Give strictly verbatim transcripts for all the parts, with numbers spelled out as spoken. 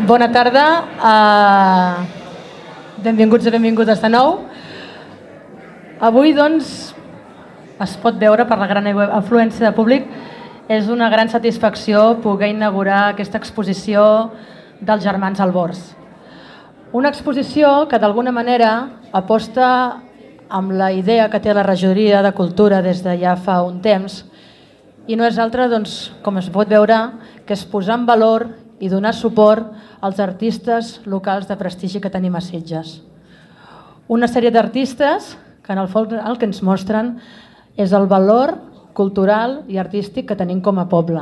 Bona tarda, uh, benvinguts i benvingudes de nou. Avui, doncs, es pot veure per la gran afluència de públic, és una gran satisfacció poder inaugurar aquesta exposició dels germans Albors. Una exposició que d'alguna manera aposta amb la idea que té la regidoria de Cultura des de ja fa un temps i no és altra, doncs, com es pot veure, que és posar en valor i donar suport als artistes locals de prestigi que tenim a Sitges. Una sèrie d'artistes que en el fons el que ens mostren és el valor cultural i artístic que tenim com a poble.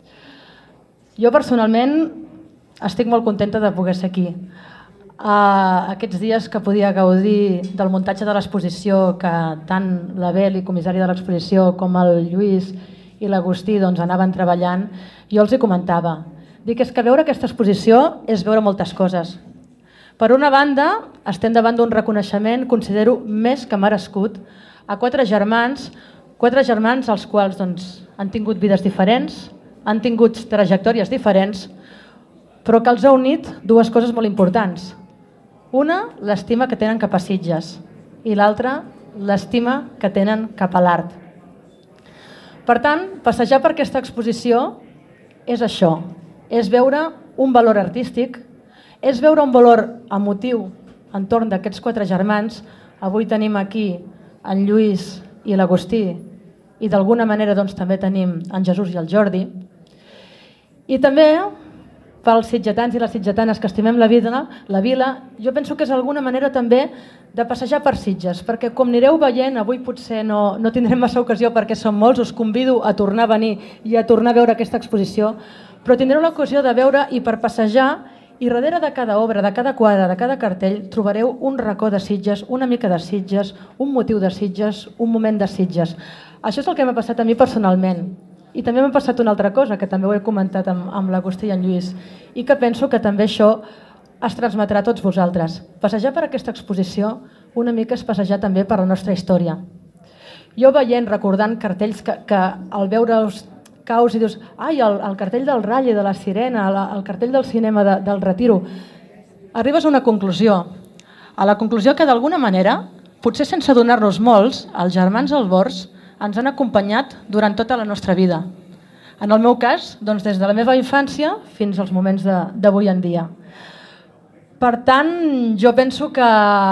Jo personalment estic molt contenta de poder ser aquí. Uh, aquests dies que podia gaudir del muntatge de l'exposició, que tant la Beli, comissària de l'exposició, com el Lluís i l'Agustí doncs, anaven treballant, jo els hi comentava. Dic, és que veure aquesta exposició és veure moltes coses. Per una banda, estem davant d'un reconeixement, considero més que merescut, a quatre germans, quatre germans als quals doncs, han tingut vides diferents, han tingut trajectòries diferents, però que els ha unit dues coses molt importants. Una, l'estima que tenen cap a Sitges, i l'altra, l'estima que tenen cap a l'art. Per tant, passejar per aquesta exposició és això, és veure un valor artístic, és veure un valor emotiu entorn d'aquests quatre germans. Avui tenim aquí en Lluís i l'Agustí i d'alguna manera doncs, també tenim en Jesús i el Jordi. I també pels sitgetans i les sitgetanes que estimem la vida, la vila, jo penso que és d'alguna manera també de passejar per Sitges, perquè com anireu veient, avui potser no, no tindrem massa ocasió perquè som molts, us convido a tornar a venir i a tornar a veure aquesta exposició, però tindreu l'ocasió de veure i per passejar i darrere de cada obra, de cada quadre, de cada cartell, trobareu un racó de Sitges, una mica de Sitges, un motiu de Sitges, un moment de Sitges. Això és el que m'ha passat a mi personalment. I també m'ha passat una altra cosa, que també ho he comentat amb, amb l'Agustí i en Lluís, i que penso que també això es transmetrà a tots vosaltres. Passejar per aquesta exposició una mica és passejar també per la nostra història. Jo veient, recordant cartells que, que al veure-us caus i dius, ai, el, el cartell del Ralle, de la Sirena, el, el cartell del cinema de, del Retiro, arribes a una conclusió. A la conclusió que d'alguna manera, potser sense donar-nos molts, els germans Albors ens han acompanyat durant tota la nostra vida. En el meu cas, doncs, des de la meva infància fins als moments d'avui en dia. Per tant, jo penso que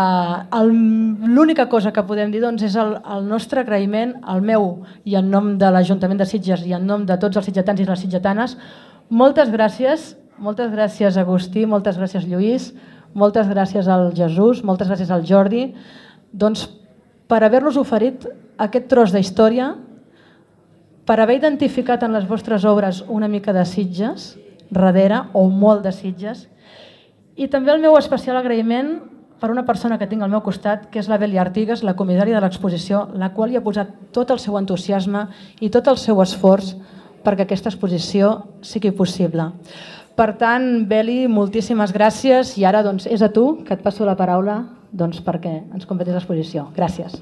l'única cosa que podem dir doncs, és el, el nostre agraïment, el meu i en nom de l'Ajuntament de Sitges i en nom de tots els sitgetans i les sitgetanes. Moltes gràcies, moltes gràcies Agustí, moltes gràcies Lluís, moltes gràcies al Jesús, moltes gràcies al Jordi, doncs, per haver-nos oferit aquest tros d'història, per haver identificat en les vostres obres una mica de Sitges, darrere, o molt de Sitges, i també el meu especial agraïment per una persona que tinc al meu costat, que és la Beli Artigas, la comissària de l'exposició, la qual hi ha posat tot el seu entusiasme i tot el seu esforç perquè aquesta exposició sigui possible. Per tant, Beli, moltíssimes gràcies i ara doncs, és a tu que et passo la paraula doncs, perquè ens completis l'exposició. Gràcies.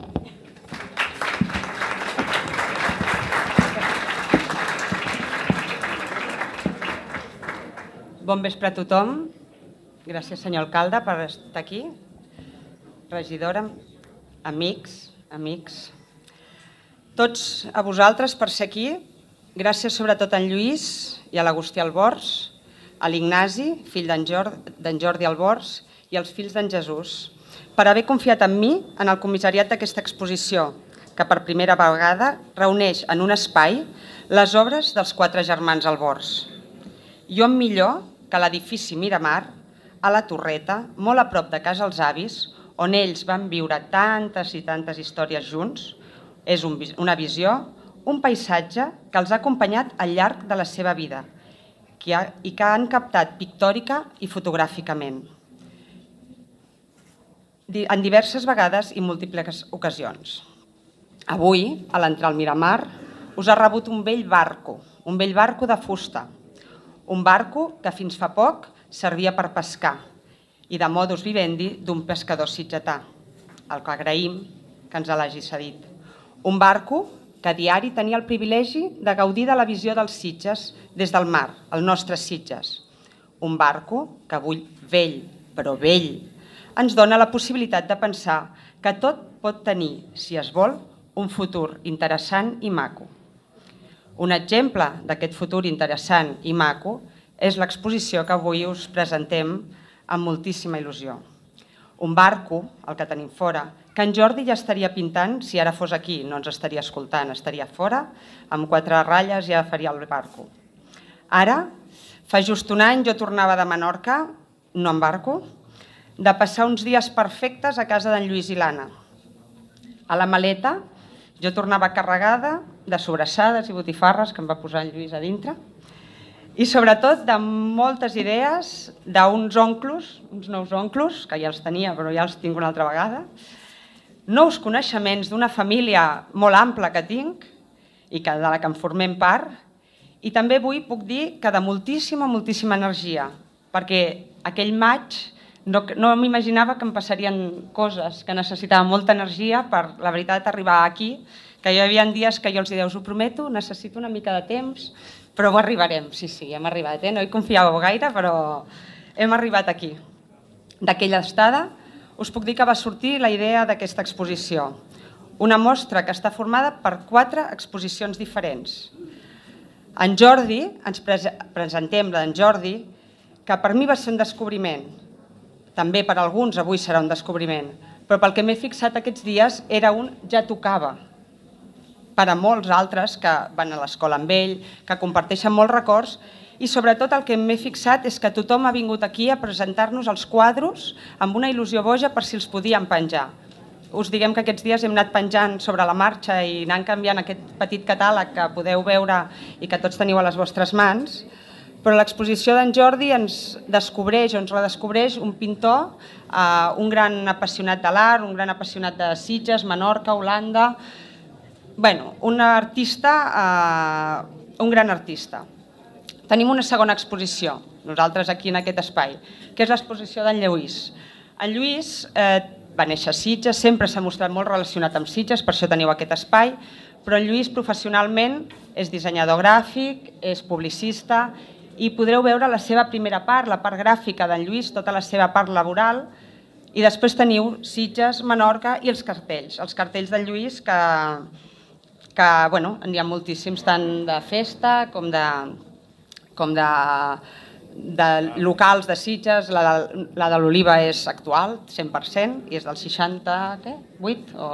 Bon vespre a tothom. Gràcies, senyor alcalde, per estar aquí. Regidora, amics, amics. Tots a vosaltres per ser aquí. Gràcies sobretot a en Lluís i a l'Agustí Albors, a l'Ignasi, fill d'en Jordi Albors, i als fills d'en Jesús, per haver confiat en mi en el comissariat d'aquesta exposició, que per primera vegada reuneix en un espai les obres dels quatre germans Albors. Jo em millor que l'edifici Miramar, a la Torreta, molt a prop de casa els avis, on ells van viure tantes i tantes històries junts, és un, una visió, un paisatge que els ha acompanyat al llarg de la seva vida que ha, i que han captat pictòrica i fotogràficament en diverses vegades i múltiples ocasions. Avui, a l'entrar al Miramar, us ha rebut un vell barco, un vell barco de fusta, un barco que fins fa poc servia per pescar i de modus vivendi d'un pescador sitgetà, el que agraïm que ens l'hagi cedit. Un barco que a diari tenia el privilegi de gaudir de la visió dels Sitges des del mar, el nostre Sitges. un barco que avui vell, però vell, ens dona la possibilitat de pensar que tot pot tenir, si es vol, un futur interessant i maco. Un exemple d'aquest futur interessant i maco és l'exposició que avui us presentem amb moltíssima il·lusió. Un barco, el que tenim fora, que en Jordi ja estaria pintant si ara fos aquí, no ens estaria escoltant, estaria fora, amb quatre ratlles ja faria el barco. Ara, fa just un any, jo tornava de Menorca, no en barco, de passar uns dies perfectes a casa d'en Lluís i l'Anna. A la maleta, jo tornava carregada de sobrassades i botifarres que em va posar en Lluís a dintre, i sobretot de moltes idees d'uns onclos, uns nous onclos, que ja els tenia però ja els tinc una altra vegada, nous coneixements d'una família molt ampla que tinc i que de la que en formem part, i també avui puc dir que de moltíssima, moltíssima energia, perquè aquell maig no, no m'imaginava que em passarien coses, que necessitava molta energia per, la veritat, arribar aquí, que hi havia dies que jo els deia, us ho prometo, necessito una mica de temps, però ho arribarem, sí, sí, hem arribat, eh? No hi confiàveu gaire, però hem arribat aquí. D'aquella estada us puc dir que va sortir la idea d'aquesta exposició, una mostra que està formada per quatre exposicions diferents. En Jordi, ens presentem d'en Jordi, que per mi va ser un descobriment, també per alguns avui serà un descobriment, però pel que m'he fixat aquests dies era un ja tocava, per a molts altres que van a l'escola amb ell, que comparteixen molts records, i sobretot el que m'he fixat és que tothom ha vingut aquí a presentar-nos els quadros amb una il·lusió boja per si els podíem penjar. Us diguem que aquests dies hem anat penjant sobre la marxa i anant canviant aquest petit catàleg que podeu veure i que tots teniu a les vostres mans, però l'exposició d'en Jordi ens descobreix o ens redescobreix un pintor, un gran apassionat de l'art, un gran apassionat de Sitges, Menorca, Holanda. Bueno, un artista, eh, un gran artista. Tenim una segona exposició, nosaltres aquí en aquest espai, que és l'exposició d'en Lluís. En Lluís eh, va néixer a Sitges, sempre s'ha mostrat molt relacionat amb Sitges, per això teniu aquest espai, però en Lluís professionalment és dissenyador gràfic, és publicista, i podreu veure la seva primera part, la part gràfica d'en Lluís, tota la seva part laboral, i després teniu Sitges, Menorca i els cartells, els cartells d'en Lluís que... que bueno, n'hi ha moltíssims, tant de festa com de, com de, de locals de Sitges. La de, la de l'Oliva és actual, cent per cent, i és del seixanta-vuit. O...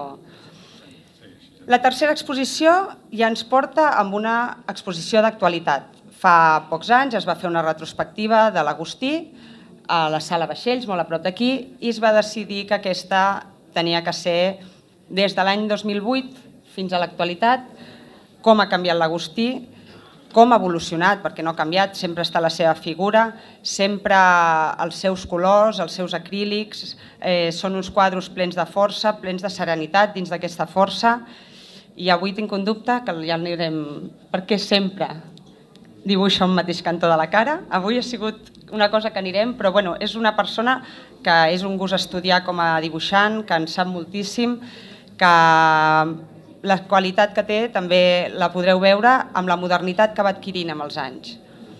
La tercera exposició ja ens porta amb una exposició d'actualitat. Fa pocs anys es va fer una retrospectiva de l'Agustí a la Sala Vaixells, molt a prop d'aquí, i es va decidir que aquesta tenia que ser des de l'any dos mil vuit fins a l'actualitat, com ha canviat l'Agustí, com ha evolucionat, perquè no ha canviat, sempre està la seva figura, sempre els seus colors, els seus acrílics, eh, són uns quadros plens de força, plens de serenitat dins d'aquesta força, i avui tinc un dubte que ja anirem... Per què sempre dibuixa un mateix cantó de la cara? Avui ha sigut una cosa que anirem, però bueno, és una persona que és un gust estudiar com a dibuixant, que en sap moltíssim, que la qualitat que té també la podreu veure amb la modernitat que va adquirint amb els anys.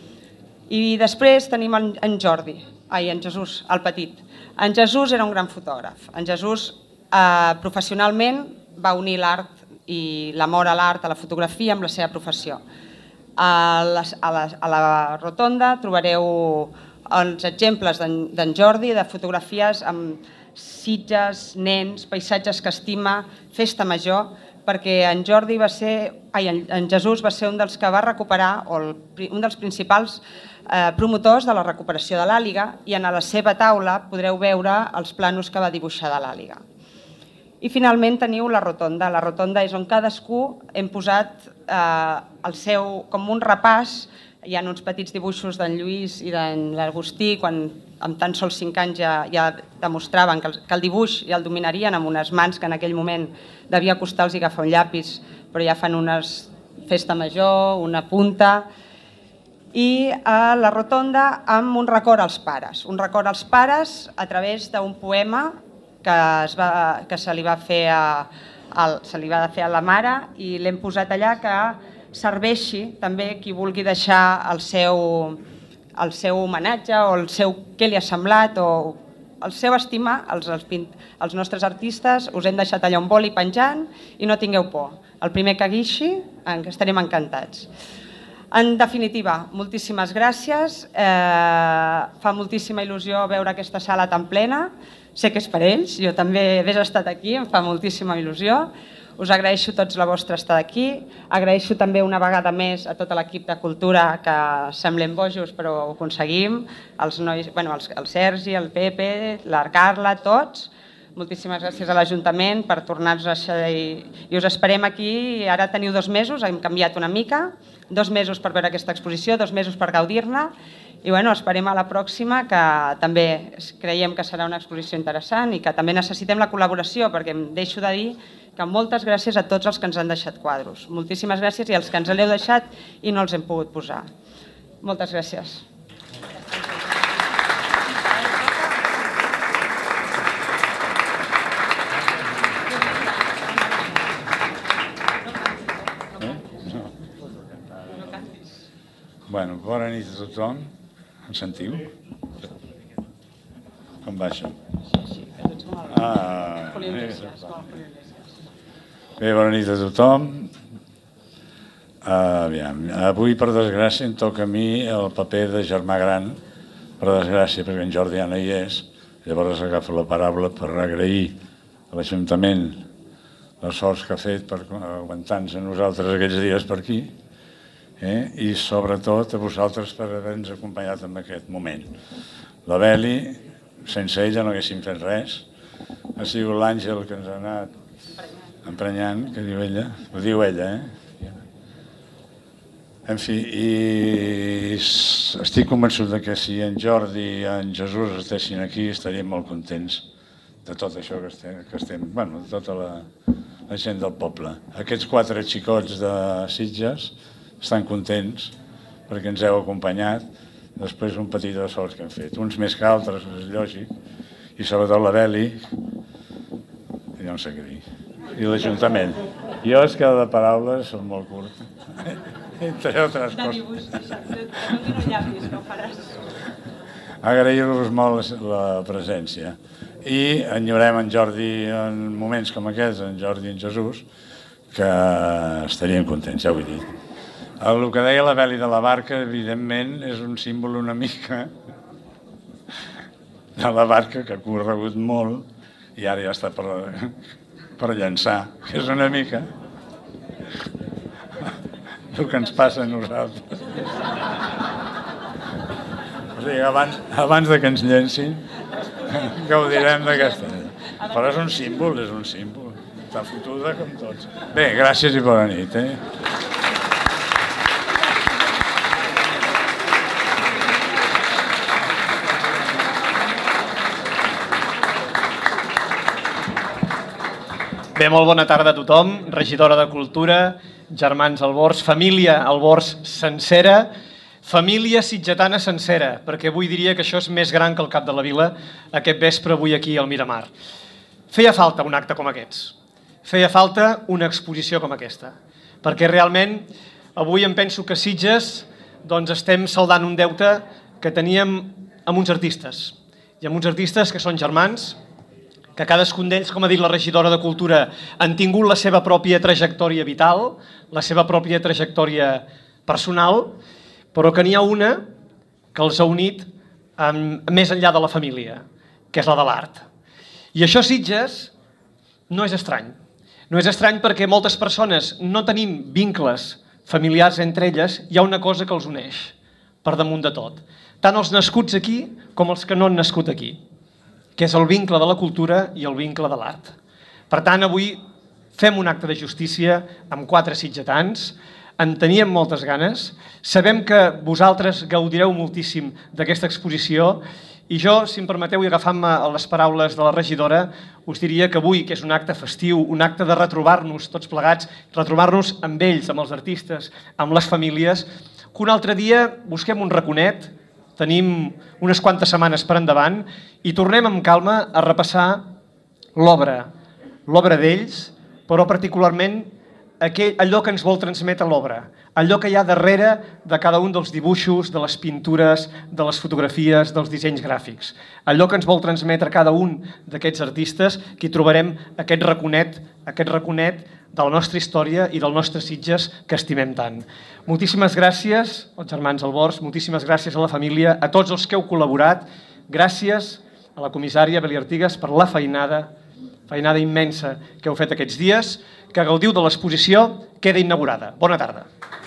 I després tenim en Jordi, ai, en Jesús, el petit. En Jesús era un gran fotògraf. En Jesús eh, professionalment va unir l'art i l'amor a l'art, a la fotografia, amb la seva professió. A la, a la, a la rotonda trobareu els exemples d'en Jordi, de fotografies amb Sitges, nens, paisatges que estima, festa major, perquè en Jordi va ser, ai, en Jesús va ser un dels que va recuperar, o el, un dels principals eh, promotors de la recuperació de l'àliga, i en la seva taula podreu veure els planos que va dibuixar de l'àliga. I finalment teniu la rotonda. La rotonda és on cadascú hem posat eh, el seu, com un repàs. Hi ha uns petits dibuixos d'en Lluís i d'en l'Agustí, quan amb tan sols cinc anys ja, ja demostraven que el, que el dibuix ja el dominarien amb unes mans que en aquell moment devia costar-los agafar un llapis, però ja fan una festa major, una punta. I a la rotonda amb un record als pares. Un record als pares a través d'un poema que, es va, que se li va fer a, a, se li va fer a la mare, i l'hem posat allà que serveixi també qui vulgui deixar el seu el seu homenatge o el seu què li ha semblat o el seu estimar als, als, als nostres artistes. Us hem deixat allà un boli penjant i no tingueu por. El primer que guixi, estarem encantats. En definitiva, moltíssimes gràcies. Eh, fa moltíssima il·lusió veure aquesta sala tan plena. Sé que és per ells, jo també hagués estat aquí, em fa moltíssima il·lusió. Us agraeixo tots la vostra estada aquí. Agraeixo també una vegada més a tot l'equip de Cultura, que semblem bojos però ho aconseguim, els nois, bueno, el, el Sergi, el Pepe, la Carla, tots. Moltíssimes gràcies a l'Ajuntament per tornar-nos a deixar i, i us esperem aquí. Ara teniu dos mesos, hem canviat una mica, dos mesos per veure aquesta exposició, dos mesos per gaudir-ne i bueno, esperem a la pròxima, que també creiem que serà una exposició interessant i que també necessitem la col·laboració, perquè em deixo de dir que moltes gràcies a tots els que ens han deixat quadros. Moltíssimes gràcies i als que ens l'heu deixat i no els hem pogut posar. Moltes gràcies. Bueno, bona nit a tothom. Em sentiu? Com va això? Ah, bé, bona nit a tothom. Aviam, avui, per desgràcia, em toca a mi el paper de germà gran, per desgràcia, perquè en Jordi ja no hi és. Llavors agafo la paraula per agrair a l'Ajuntament l'esforç que ha fet per aguantar-nos a nosaltres aquests dies per aquí, eh? I sobretot a vosaltres per haver-nos acompanyat en aquest moment. La Beli, sense ella no haguéssim fet res. Ha sigut l'Àngel que ens ha anat emprenyant, que diu ella, ho diu ella, eh? En fi, i estic convençut que si en Jordi i en Jesús estessin aquí estaríem molt contents de tot això que estem, que estem bueno, de tota la, la gent del poble. Aquests quatre xicots de Sitges estan contents perquè ens heu acompanyat després d'un petit esforç que hem fet. Uns més que altres, és lògic, i sobretot la Beli, i no sé què dir, i l'Ajuntament. Jo és que de paraules són molt curt, entre altres coses. Agrair-vos molt la presència i enyorem en Jordi en moments com aquests, en Jordi i en Jesús, que estarien contents, ja ho he dit. El que deia la Beli de la barca, evidentment, és un símbol una mica de la barca que ha corregut molt i ara ja està per, per llançar, que és una mica el que ens passa a nosaltres. O sigui, abans, abans de que ens llencin, gaudirem d'aquesta. Però és un símbol, és un símbol. Està fotuda com tots. Bé, gràcies i bona nit, eh? Bé, molt bona tarda a tothom, regidora de Cultura, germans Albors, família Albors sencera, família sitgetana sencera, perquè avui diria que això és més gran que el Cap de la Vila, aquest vespre avui aquí al Miramar. Feia falta un acte com aquests, feia falta una exposició com aquesta, perquè realment avui em penso que Sitges doncs estem saldant un deute que teníem amb uns artistes, i amb uns artistes que són germans, que cadascun d'ells, com ha dit la regidora de Cultura, han tingut la seva pròpia trajectòria vital, la seva pròpia trajectòria personal, però que n'hi ha una que els ha unit amb, més enllà de la família, que és la de l'art. I això a Sitges no és estrany. No és estrany perquè moltes persones no tenim vincles familiars entre elles, hi ha una cosa que els uneix, per damunt de tot. Tant els nascuts aquí com els que no han nascut aquí, que és el vincle de la cultura i el vincle de l'art. Per tant, avui fem un acte de justícia amb quatre sitgetans, en teníem moltes ganes, sabem que vosaltres gaudireu moltíssim d'aquesta exposició i jo, si em permeteu, i agafant-me a les paraules de la regidora, us diria que avui, que és un acte festiu, un acte de retrobar-nos tots plegats, retrobar-nos amb ells, amb els artistes, amb les famílies, que un altre dia busquem un raconet, tenim unes quantes setmanes per endavant i tornem amb calma a repassar l'obra, l'obra d'ells, però particularment allò que ens vol transmetre l'obra, allò que hi ha darrere de cada un dels dibuixos, de les pintures, de les fotografies, dels dissenys gràfics. Allò que ens vol transmetre cada un d'aquests artistes, que hi trobarem aquest raconet, aquest raconet de la nostra història i del nostre Sitges que estimem tant. Moltíssimes gràcies als germans Albors, moltíssimes gràcies a la família, a tots els que heu col·laborat, gràcies a la comissària Beli Artigas per la feinada, feinada immensa que heu fet aquests dies, que gaudiu de l'exposició, queda inaugurada. Bona tarda.